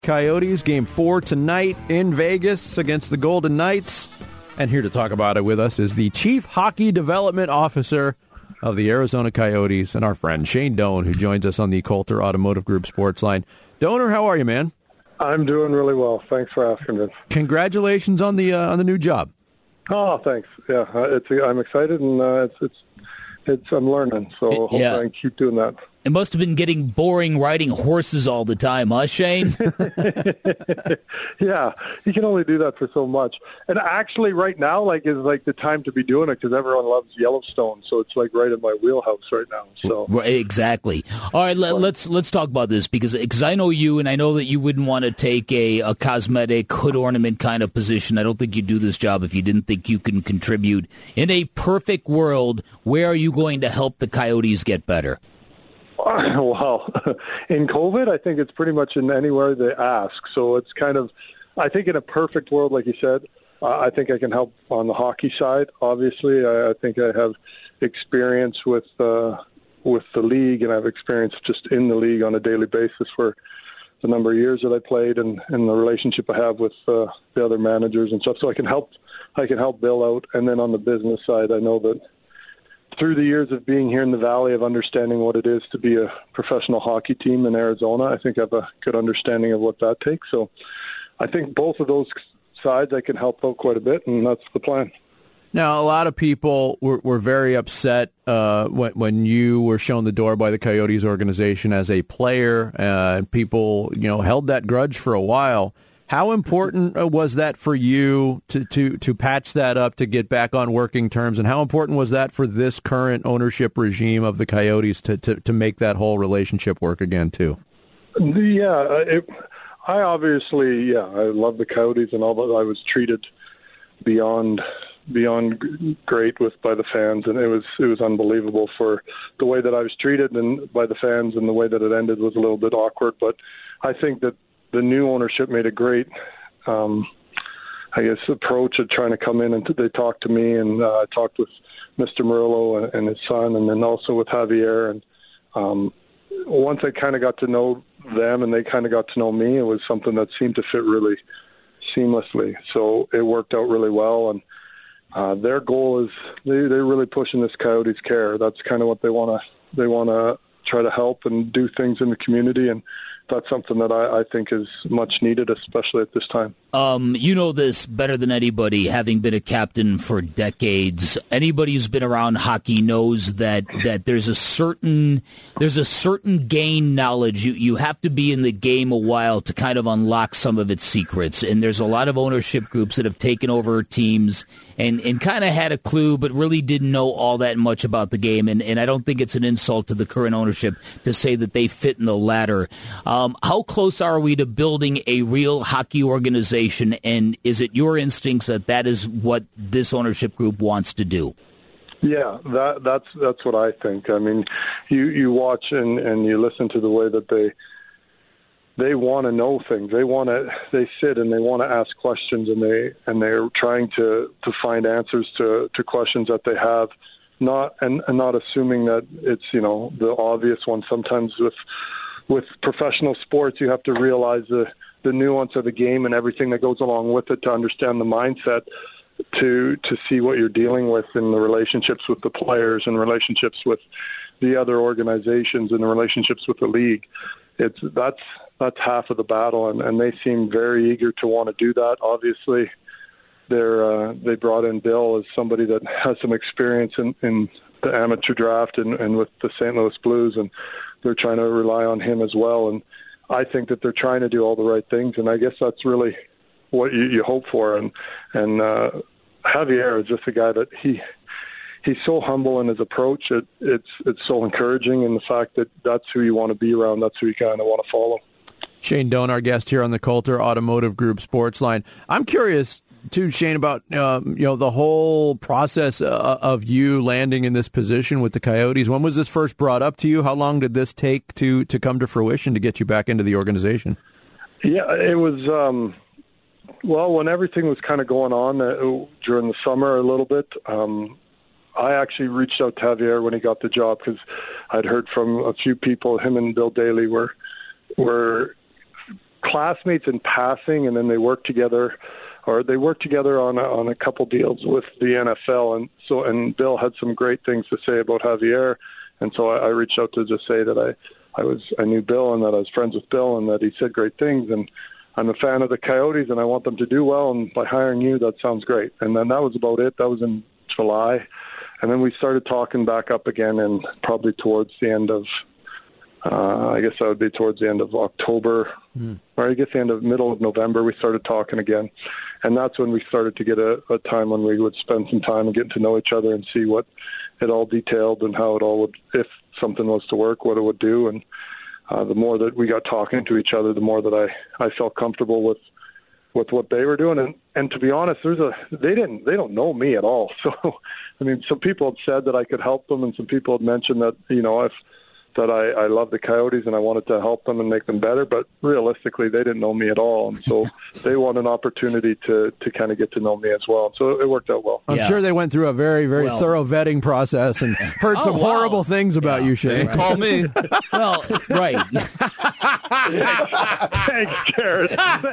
Coyotes. Game 4 tonight in Vegas against the Golden Knights. And here to talk about it with us is the Chief Hockey Development Officer of the Arizona Coyotes and our friend Shane Doan, who joins us on the Coulter Automotive Group Sports Line. Doaner, how are you, man? I'm doing really well. Thanks for asking this. Congratulations on the new job. Oh, thanks. Yeah, I'm excited, and I'm learning, so hopefully I can keep doing that. It must have been getting boring riding horses all the time, huh, Shane? Yeah, you can only do that for so much. And actually, right now, is the time to be doing it because everyone loves Yellowstone, so it's right in my wheelhouse right now. So exactly. All right, let's talk about this because I know you, and I know that you wouldn't want to take a cosmetic hood ornament kind of position. I don't think you'd do this job if you didn't think you can contribute. In a perfect world, where are you going to help the Coyotes get better? Well, in COVID, I think it's pretty much in anywhere they ask. So it's I think in a perfect world, like you said, I think I can help on the hockey side. Obviously, I think I have experience with the league, and I have experience just in the league on a daily basis for the number of years that I played, and the relationship I have with the other managers and stuff. So I can help Bill out. And then on the business side, I know that through the years of being here in the Valley, of understanding what it is to be a professional hockey team in Arizona, I think I have a good understanding of what that takes. So I think both of those sides I can help out quite a bit, and that's the plan. Now, a lot of people were very upset when you were shown the door by the Coyotes organization as a player, and people held that grudge for a while. How important was that for you to patch that up, to get back on working terms, and how important was that for this current ownership regime of the Coyotes to make that whole relationship work again, too? Yeah, I obviously, I love the Coyotes and all, but I was treated beyond great by the fans, and it was unbelievable for the way that I was treated and by the fans, and the way that it ended was a little bit awkward, but I think that the new ownership made a great, approach of trying to come in, and they talked to me, and I talked with Mr. Murillo and his son, and then also with Javier. And once I kind of got to know them and they kind of got to know me, it was something that seemed to fit really seamlessly. So it worked out really well. And their goal is they're really pushing this Coyotes care. That's kind of what they want to try to help and do things in the community, and that's something that I think is much needed, especially at this time. You know this better than anybody, having been a captain for decades. Anybody who's been around hockey knows that there's a certain game knowledge. You have to be in the game a while to kind of unlock some of its secrets. And there's a lot of ownership groups that have taken over teams and kind of had a clue, but really didn't know all that much about the game. And I don't think it's an insult to the current ownership to say that they fit in the latter. How close are we to building a real hockey organization? And is it your instincts that is what this ownership group wants to do? Yeah, that's what I think. I mean, you watch and you listen to the way that they want to know things. They sit and they want to ask questions, and they're trying to find answers to questions that they have, not assuming that it's the obvious one. Sometimes with professional sports, you have to realize the nuance of the game and everything that goes along with it to understand the mindset, to see what you're dealing with in the relationships with the players and relationships with the other organizations and the relationships with the league. That's half of the battle, and they seem very eager to want to do that. Obviously, they brought in Bill as somebody that has some experience in the amateur draft and with the St. Louis Blues, and they're trying to rely on him as well. And I think that they're trying to do all the right things, and I guess that's really what you hope for. And Javier is just a guy that he's so humble in his approach. It's so encouraging, in the fact that that's who you want to be around. That's who you kind of want to follow. Shane Doan, our guest here on the Coulter Automotive Group Sports Line. I'm curious too, Shane, about the whole process of you landing in this position with the Coyotes. When was this first brought up to you? How long did this take to come to fruition to get you back into the organization? Yeah, it was when everything was kind of going on during the summer a little bit. I actually reached out to Javier when he got the job, because I'd heard from a few people, him and Bill Daly were classmates in passing, and then they worked together, on a couple deals with the NFL, and Bill had some great things to say about Javier, and so I reached out to just say that I knew Bill and that I was friends with Bill and that he said great things, and I'm a fan of the Coyotes and I want them to do well, and by hiring you, that sounds great. And then that was about it. That was in July, and then we started talking back up again, and probably towards the end of I guess that would be towards the end of October, or I guess the middle of November, we started talking again. And that's when we started to get a time when we would spend some time and get to know each other and see what it all detailed and how it all would, if something was to work, what it would do. And the more that we got talking to each other, the more that I felt comfortable with what they were doing. And to be honest, they don't know me at all. So, I mean, some people had said that I could help them, and some people had mentioned that, that I love the Coyotes and I wanted to help them and make them better, but realistically, they didn't know me at all, and so they want an opportunity to kind of get to know me as well. So it worked out well. I'm sure they went through a very, very thorough vetting process and heard some horrible things about you, Shane. Right. Call me. Well, right. Thanks, Jared.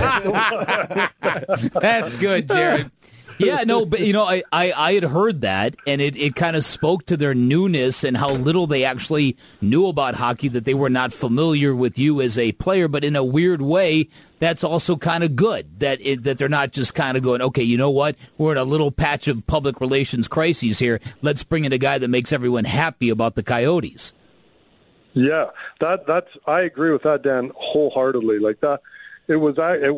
That's good, Jared. Yeah, no, but, I had heard that, and it kind of spoke to their newness and how little they actually knew about hockey, that they were not familiar with you as a player. But in a weird way, that's also kind of good, that they're not just kind of going, okay, you know what, we're in a little patch of public relations crises here. Let's bring in a guy that makes everyone happy about the Coyotes. Yeah, that's I agree with that, Dan, wholeheartedly. Like that, it was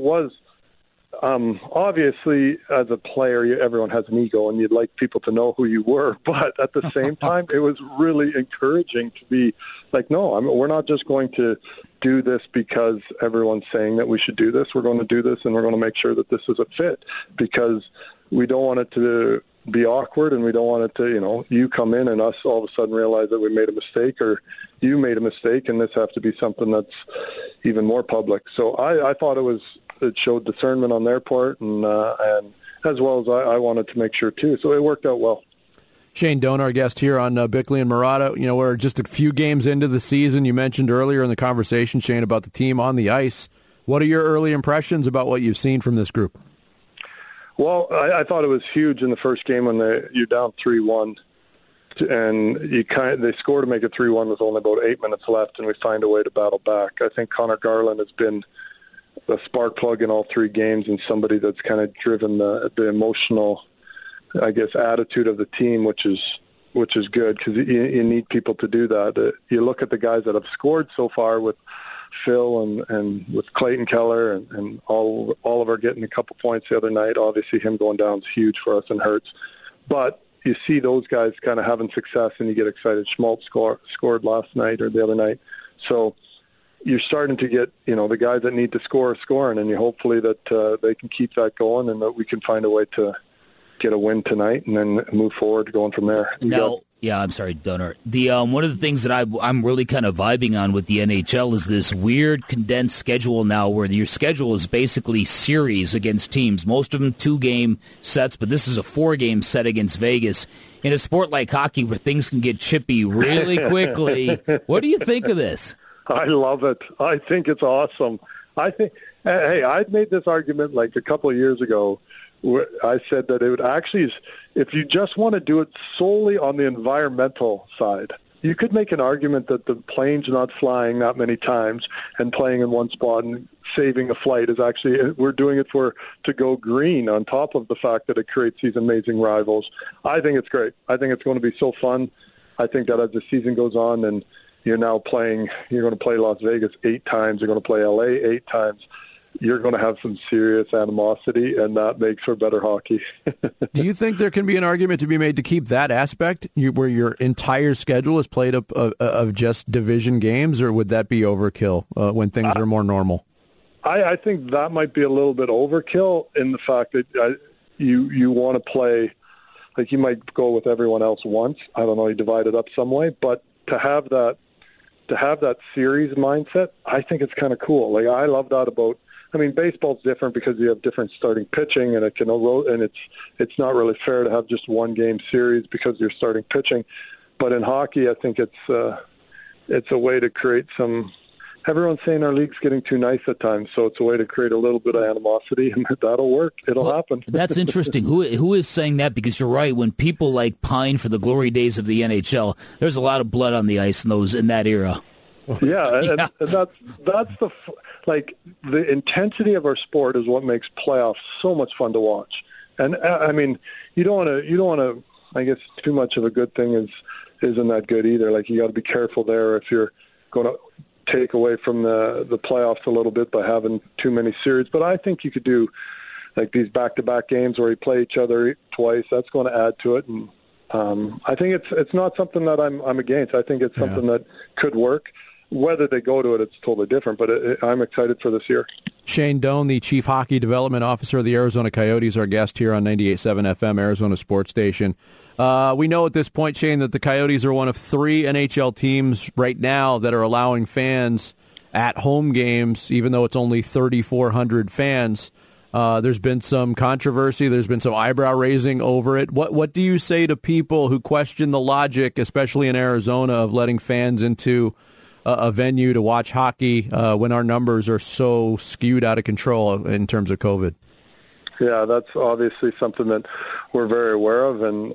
obviously, as a player, everyone has an ego, and you'd like people to know who you were. But at the same time, it was really encouraging to be like, no, we're not just going to do this because everyone's saying that we should do this. We're going to do this, and we're going to make sure that this is a fit, because we don't want it to be awkward, and we don't want it to, you come in and us all of a sudden realize that we made a mistake, or you made a mistake, and this have to be something that's even more public. So I thought it showed discernment on their part, and as well as I wanted to make sure too. So it worked out well. Shane Doan, our guest here on Bickley and Marotta. We're just a few games into the season. You mentioned earlier in the conversation, Shane, about the team on the ice. What are your early impressions about what you've seen from this group? Well, I thought it was huge in the first game when you're down 3-1, and they score to make it 3-1 with only about 8 minutes left, and we find a way to battle back. I think Connor Garland has been a spark plug in all 3 games, and somebody that's kind of driven the emotional, I guess, attitude of the team, which is good, because you need people to do that. You look at the guys that have scored so far with Phil and with Clayton Keller and Oliver getting a couple points the other night. Obviously, him going down is huge for us and hurts. But you see those guys kind of having success, and you get excited. Schmaltz scored last night or the other night. So you're starting to get, the guys that need to score are scoring, and you hopefully that they can keep that going and that we can find a way to get a win tonight and then move forward going from there. I'm sorry, Donor. The one of the things that I'm really kind of vibing on with the NHL is this weird condensed schedule now, where your schedule is basically series against teams. Most of them 2-game sets, but this is a 4-game set against Vegas. In a sport like hockey, where things can get chippy really quickly, what do you think of this? I love it. I think it's awesome. I'd made this argument like a couple of years ago. I said that it would actually, if you just want to do it solely on the environmental side, you could make an argument that the plane's not flying that many times and playing in one spot and saving a flight is actually, we're doing it to go green, on top of the fact that it creates these amazing rivals. I think it's great. I think it's going to be so fun. I think that as the season goes on, and you're going to play Las Vegas 8 times, you're going to play LA 8 times, you're going to have some serious animosity, and that makes for better hockey. Do you think there can be an argument to be made to keep that aspect, where your entire schedule is played up of just division games, or would that be overkill when things are more normal? I think that might be a little bit overkill, in the fact that you want to play, like you might go with everyone else once. I don't know, you divide it up some way, but to have that series mindset, I think it's kind of cool. Like, I love that about, baseball's different because you have different starting pitching, and it's not really fair to have just one game series because you're starting pitching. But in hockey, I think it's a way to create some everyone's saying our league's getting too nice at times, so it's a way to create a little bit of animosity, and that'll work. It'll happen. That's interesting. Who is saying that? Because you're right. When people like pine for the glory days of the NHL, there's a lot of blood on the ice in that era. Yeah, and that's the intensity of our sport is what makes playoffs so much fun to watch. And I mean, you don't want to. I guess too much of a good thing isn't that good either. Like, you got to be careful there if you're going to take away from the playoffs a little bit by having too many series. But I think you could do like these back-to-back games where you play each other twice. That's going to add to it, and I think it's not something that I'm against. I think it's something that could work. Whether they go to it, it's totally different, but I'm excited for this year. Shane Doan, the Chief Hockey Development Officer of the Arizona Coyotes, our guest here on 98.7 FM, Arizona Sports Station. We know at this point, Shane, that the Coyotes are one of 3 NHL teams right now that are allowing fans at home games, even though it's only 3,400 fans. There's been some controversy. There's been some eyebrow raising over it. What do you say to people who question the logic, especially in Arizona, of letting fans into a venue to watch hockey when our numbers are so skewed out of control in terms of COVID? Yeah, that's obviously something that we're very aware of, and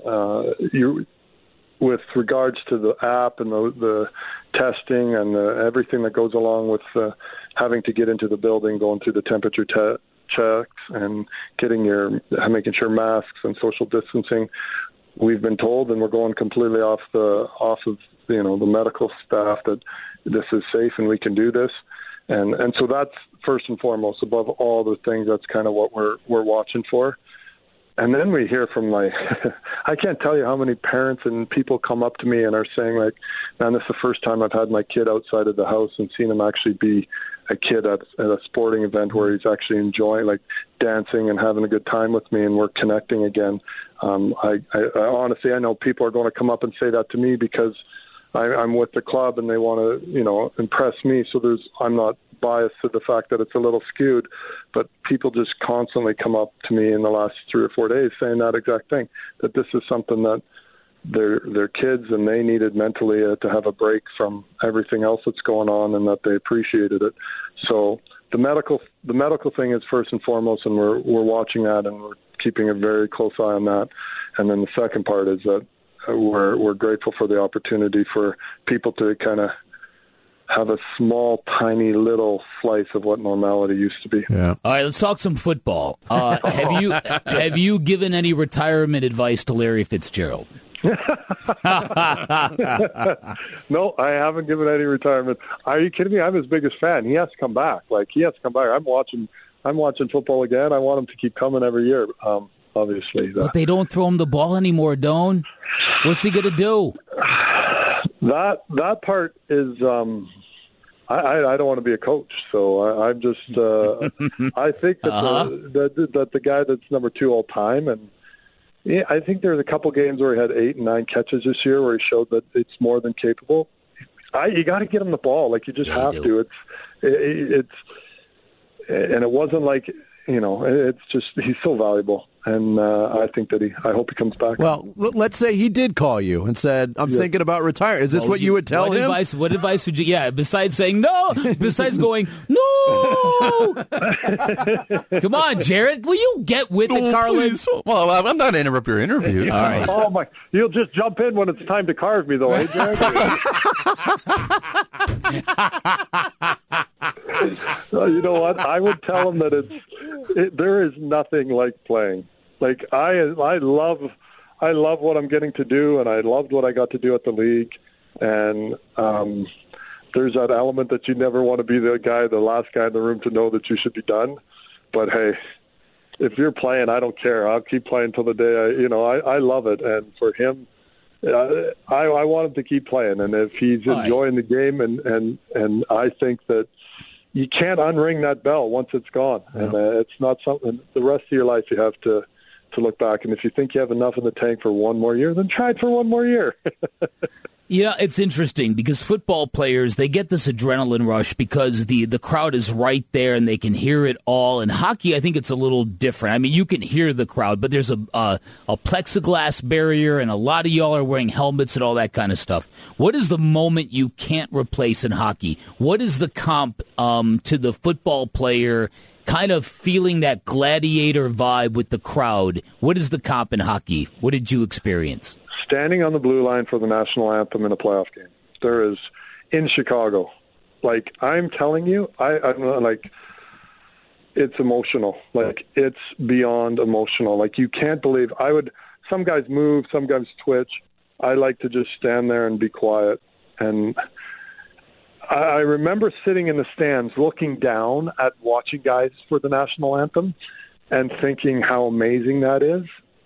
with regards to the app and the testing and everything that goes along with having to get into the building, going through the temperature checks and making sure masks and social distancing, we've been told, and we're going completely off of the medical staff, that this is safe and we can do this, and so that's first and foremost above all the things. That's kind of what we're watching for. And then we hear from I can't tell you how many parents and people come up to me and are saying, like, man, this is the first time I've had my kid outside of the house and seen him actually be a kid at a sporting event where he's actually enjoying, like, dancing and having a good time with me, and we're connecting again. I honestly, I know people are going to come up and say that to me because I'm with the club and they want to, impress me. So I'm not biased to the fact that it's a little skewed, but people just constantly come up to me in the last 3 or 4 days saying that exact thing, that this is something that they're kids and they needed mentally to have a break from everything else that's going on, and that they appreciated it. So the medical thing is first and foremost, and we're watching that, and we're keeping a very close eye on that. And then the second part is that we're grateful for the opportunity for people to kind of have a small, tiny, little slice of what normality used to be. Yeah. All right, let's talk some football. Have you given any retirement advice to Larry Fitzgerald? No, I haven't given any retirement. Are you kidding me? I'm his biggest fan. He has to come back. I'm watching football again. I want him to keep coming every year. Obviously, but they don't throw him the ball anymore, Doan. What's he gonna do? That part is. I don't want to be a coach, so I'm just. I think that the guy that's number 2 all time, and yeah, I think there's a couple games where he had 8 and 9 catches this year where he showed that it's more than capable. You got to get him the ball, like you just have to. It's and it wasn't like it's just he's so valuable. And I think that I hope he comes back. Well, let's say he did call you and said, I'm thinking about retiring. Is this what you would tell him? What advice would you, besides saying no, besides going, no! Come on, Jared, will you get with it, Carlin? Please. Well, I'm not going to interrupt your interview. All right. Oh, my. You'll just jump in when it's time to carve me, though, eh, Jared? So, you know what? I would tell him that there is nothing like playing. Like I love what I'm getting to do, and I loved what I got to do at the league. And there's that element that you never want to be the last guy in the room to know that you should be done. But hey, if you're playing, I don't care. I'll keep playing till the day I love it. And for him, I want him to keep playing. And if he's enjoying the game, and I think that you can't unring that bell once it's gone. Yeah. And it's not something the rest of your life you have to look back. And if you think you have enough in the tank for one more year, then try it for one more year. Yeah, it's interesting because football players, they get this adrenaline rush because the crowd is right there and they can hear it all. In hockey, I think it's a little different. I mean, you can hear the crowd, but there's a plexiglass barrier and a lot of y'all are wearing helmets and all that kind of stuff. What is the moment you can't replace in hockey? What is the comp to the football player kind of feeling that gladiator vibe with the crowd? What is the comp in hockey? What did you experience? Standing on the blue line for the national anthem in a playoff game. There is, in Chicago, like, I'm telling you, I'm like, it's emotional. Like, it's beyond emotional. Like, you can't believe, some guys move, some guys twitch. I like to just stand there and be quiet. And I remember sitting in the stands looking down at watching guys for the national anthem and thinking how amazing that is.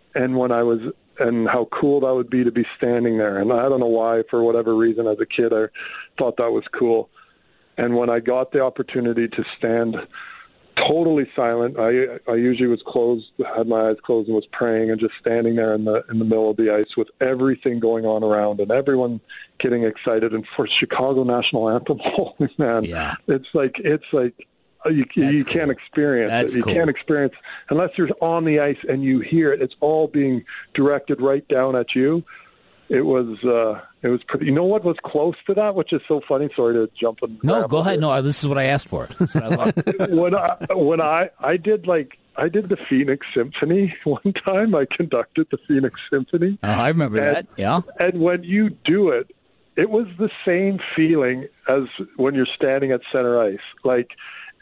And how cool that would be to be standing there. And I don't know why, for whatever reason, as a kid, I thought that was cool. And when I got the opportunity to stand totally silent, I usually was closed, had my eyes closed and was praying and just standing there in the middle of the ice with everything going on around and everyone getting excited. And for Chicago national anthem, holy man, yeah. it's like you can't experience it. You can't experience unless you're on the ice and you hear it. It's all being directed right down at you. It was pretty. You know what was close to that, which is so funny. Sorry to jump in. No, go ahead. No, this is what I asked for. That's what I when I did the Phoenix Symphony one time. I conducted the Phoenix Symphony. Oh, I remember that. Yeah. And when you do it, it was the same feeling as when you're standing at center ice. Like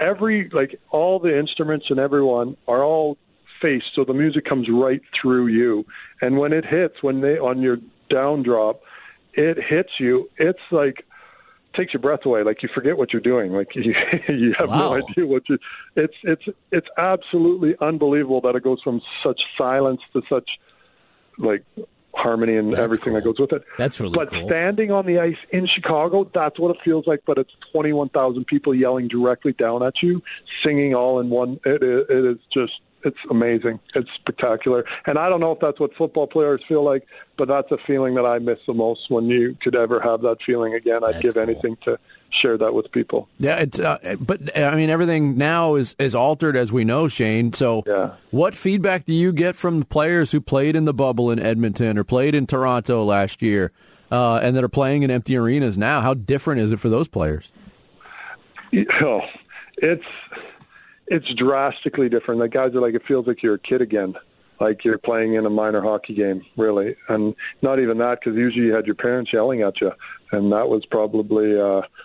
all the instruments and everyone are all faced, so the music comes right through you. And when it hits, on your down drop, it hits you. It's like takes your breath away. Like you forget what you're doing. Like you have no idea what you. It's absolutely unbelievable that it goes from such silence to such like harmony and everything that goes with it. That's really cool. But standing on the ice in Chicago, that's what it feels like. But it's 21,000 people yelling directly down at you, singing all in one. It is just. It's amazing. It's spectacular. And I don't know if that's what football players feel like, but that's a feeling that I miss the most. When you could ever have that feeling again, I'd give anything to share that with people. Yeah, it's but I mean, everything now is altered, as we know, Shane. So what feedback do you get from the players who played in the bubble in Edmonton or played in Toronto last year and that are playing in empty arenas now? How different is it for those players? It's drastically different. The guys are like, it feels like you're a kid again, like you're playing in a minor hockey game, really. And not even that, because usually you had your parents yelling at you, and that was probably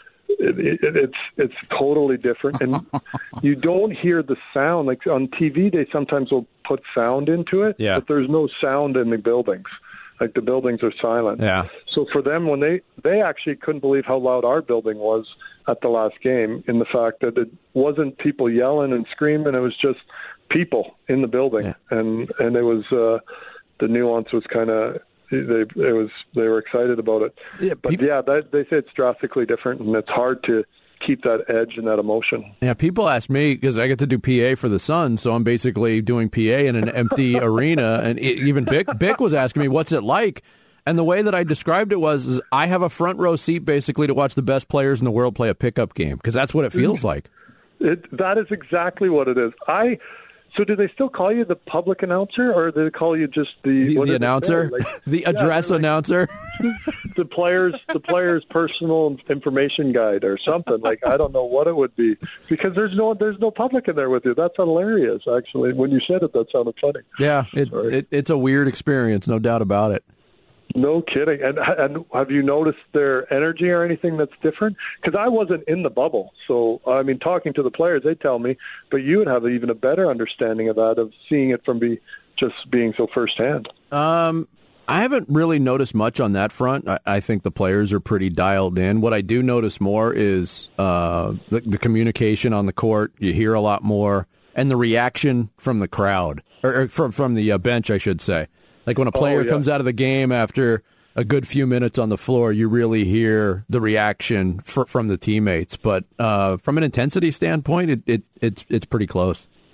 it's totally different. And you don't hear the sound. Like on TV, they sometimes will put sound into it, but there's no sound in the buildings. Like the buildings are silent. Yeah. So for them, when they actually couldn't believe how loud our building was at the last game, in the fact that it wasn't people yelling and screaming, it was just people in the building, and it was the nuance was kind of they were excited about it. Yeah, but they say it's drastically different, and it's hard to keep that edge and that emotion. Yeah, people ask me, because I get to do PA for the Sun, so I'm basically doing PA in an empty arena, and even Bick was asking me, what's it like? And the way that I described it was I have a front row seat basically to watch the best players in the world play a pickup game, because that's what it feels like. That is exactly what it is. So do they still call you the public announcer, or do they call you just the announcer, the address announcer, the player's personal information guide or something? Like, I don't know what it would be, because there's no public in there with you. That's hilarious, actually. When you said it, that sounded funny. Yeah, it's a weird experience, no doubt about it. No kidding. And have you noticed their energy or anything that's different? Because I wasn't in the bubble. So, I mean, talking to the players, they tell me, but you would have even a better understanding of that, of seeing it from just being so firsthand. I haven't really noticed much on that front. I think the players are pretty dialed in. What I do notice more is the communication on the court. You hear a lot more. And the reaction from the crowd, or from the bench, I should say. Like when a player comes out of the game after a good few minutes on the floor, you really hear the reaction from the teammates. But from an intensity standpoint, it's pretty close.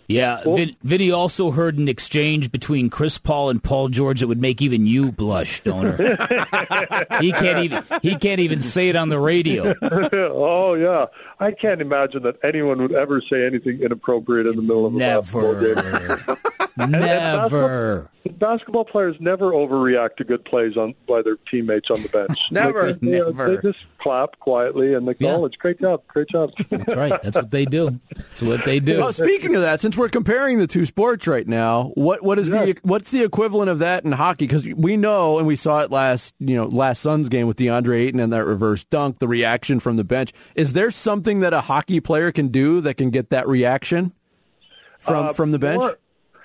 Yeah, Vinny also heard an exchange between Chris Paul and Paul George that would make even you blush, Donor. He can't even say it on the radio. Oh yeah, I can't imagine that anyone would ever say anything inappropriate in the middle of a basketball game. Never. Basketball players never overreact to good plays by their teammates on the bench. Never. They just clap quietly and acknowledge, great job. That's right. That's what they do. Well, speaking of that, since we're comparing the two sports right now, what's the equivalent of that in hockey? Because we know, and we saw it last Suns game with DeAndre Ayton and that reverse dunk, the reaction from the bench. Is there something that a hockey player can do that can get that reaction from the bench?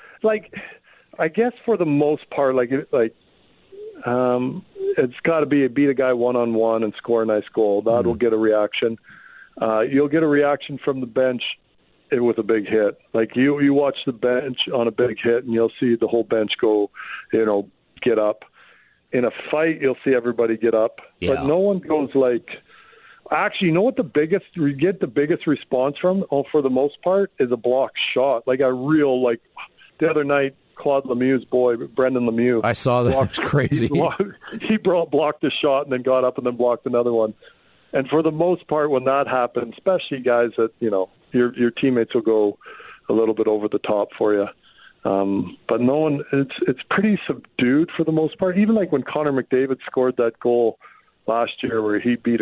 I guess for the most part, it's got to beat a guy one-on-one and score a nice goal. That will get a reaction. You'll get a reaction from the bench with a big hit. Like you watch the bench on a big hit, and you'll see the whole bench go, get up. In a fight, you'll see everybody get up, but no one goes like. Actually, you know what we get the biggest response from? For the most part, is a blocked shot, like a real the other night. Claude Lemieux's boy, Brendan Lemieux. I saw that. It was crazy. He blocked a shot and then got up and then blocked another one. And for the most part, when that happens, especially guys that, your teammates will go a little bit over the top for you. But no one, it's pretty subdued for the most part. Even like when Connor McDavid scored that goal last year where he beat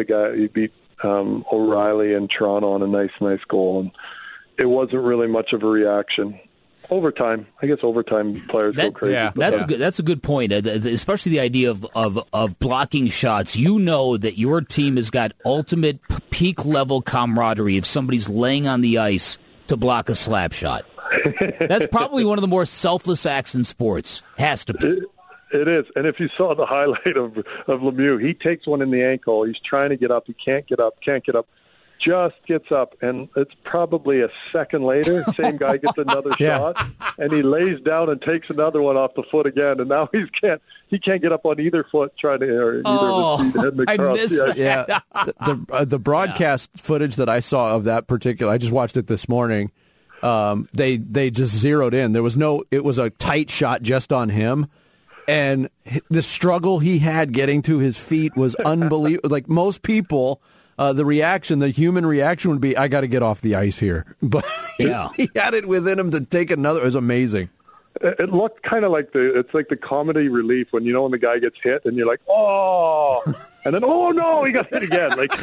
O'Reilly in Toronto on a nice goal. And it wasn't really much of a reaction. Overtime players go crazy. Yeah. That's a good point, especially the idea of blocking shots. You know that your team has got ultimate peak level camaraderie if somebody's laying on the ice to block a slap shot. That's probably one of the more selfless acts in sports. Has to be. It is. And if you saw the highlight of Lemieux, he takes one in the ankle. He's trying to get up. He can't get up. Just gets up, and it's probably a second later, same guy gets another shot, and he lays down and takes another one off the foot again, and now he can't get up on either foot trying to either of his feet heading across. I missed that. Yeah, the broadcast footage that I saw of that particular, I just watched it this morning. They just zeroed in. It was a tight shot just on him. And the struggle he had getting to his feet was unbelievable. Like most people, the human reaction would be, I got to get off the ice here. But he had it within him to take another. It was amazing. It looked kind of like it's like the comedy relief when when the guy gets hit and you're like, oh, and then oh no, he got hit again. Like,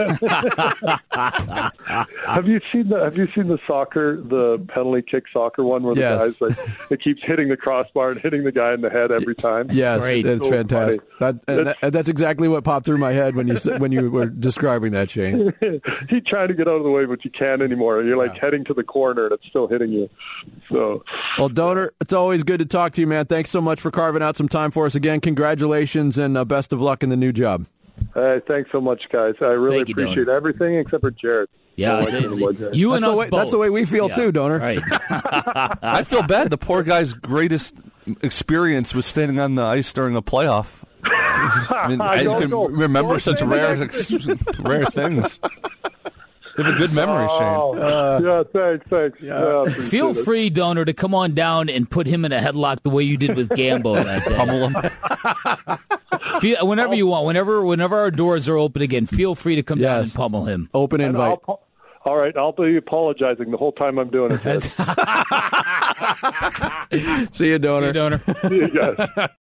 have you seen the penalty kick soccer one where the guy's it keeps hitting the crossbar and hitting the guy in the head every time? Yes, it's so fantastic. That's exactly what popped through my head when you were describing that, Shane. He tried to get out of the way, but you can't anymore. And you're heading to the corner and it's still hitting you. So, well, Donor, it's always good to talk to you, man. Thanks so much for carving out some time for us again. Congratulations and best of luck in the new job. Thanks so much, guys. I really appreciate everything except for Jared. Yeah, you and us both. That's the way we feel too, Donor. Right. I feel bad. The poor guy's greatest experience was standing on the ice during a playoff. I can remember such rare things. You have a good memory, Shane. Thanks. Yeah, feel free, Donor, to come on down and put him in a headlock the way you did with Gambo that day. Pummel him. Whenever you want. Whenever our doors are open again, feel free to come down and pummel him. Open invite. All right, I'll be apologizing the whole time I'm doing it. See you, Donor. See you guys.